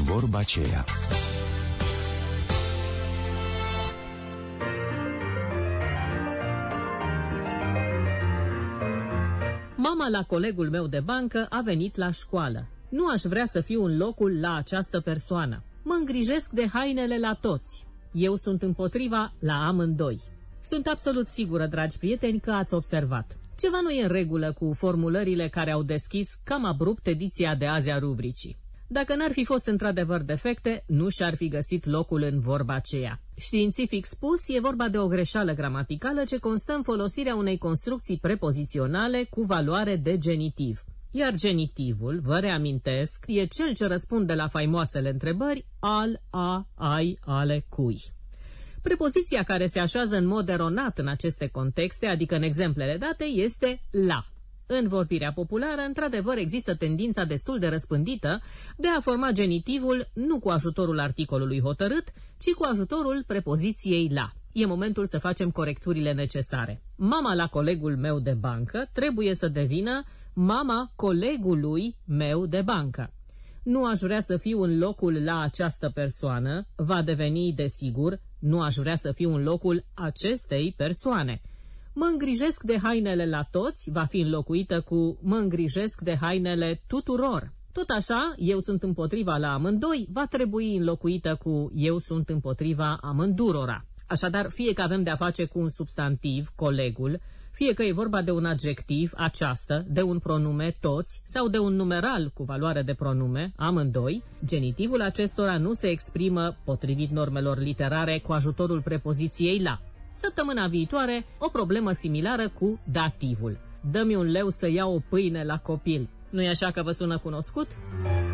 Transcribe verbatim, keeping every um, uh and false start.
vorba aceea. Mama la colegul meu de bancă a venit la școală. Nu aș vrea să fiu în locul la această persoană. Mă îngrijesc de hainele la toți. Eu sunt împotriva la amândoi. Sunt absolut sigură, dragi prieteni, că ați observat. Ceva nu e în regulă cu formulările care au deschis cam abrupt ediția de azi a rubricii. Dacă n-ar fi fost într-adevăr defecte, nu și-ar fi găsit locul în vorba aceea. Științific spus, e vorba de o greșeală gramaticală ce constă în folosirea unei construcții prepoziționale cu valoare de genitiv. Iar genitivul, vă reamintesc, e cel ce răspunde la faimoasele întrebări al, a, ai, ale, cui. Prepoziția care se așează în mod eronat în aceste contexte, adică în exemplele date, este la. În vorbirea populară, într-adevăr, există tendința destul de răspândită de a forma genitivul nu cu ajutorul articolului hotărât, ci cu ajutorul prepoziției la. E momentul să facem corecturile necesare. Mama la colegul meu de bancă trebuie să devină mama colegului meu de bancă. Nu aș vrea să fiu în locul la această persoană, va deveni, desigur, nu aș vrea să fiu în locul acestei persoane. Mă îngrijesc de hainele la toți, va fi înlocuită cu mă îngrijesc de hainele tuturor. Tot așa, eu sunt împotriva la amândoi, va trebui înlocuită cu eu sunt împotriva amândurora. Așadar, fie că avem de-a face cu un substantiv, colegul, fie că e vorba de un adjectiv, această, de un pronume, toți, sau de un numeral cu valoare de pronume, amândoi, genitivul acestora nu se exprimă, potrivit normelor literare, cu ajutorul prepoziției la. Săptămâna viitoare, o problemă similară cu dativul. Dă-mi un leu să iau o pâine la copil. Nu-i așa că vă sună cunoscut?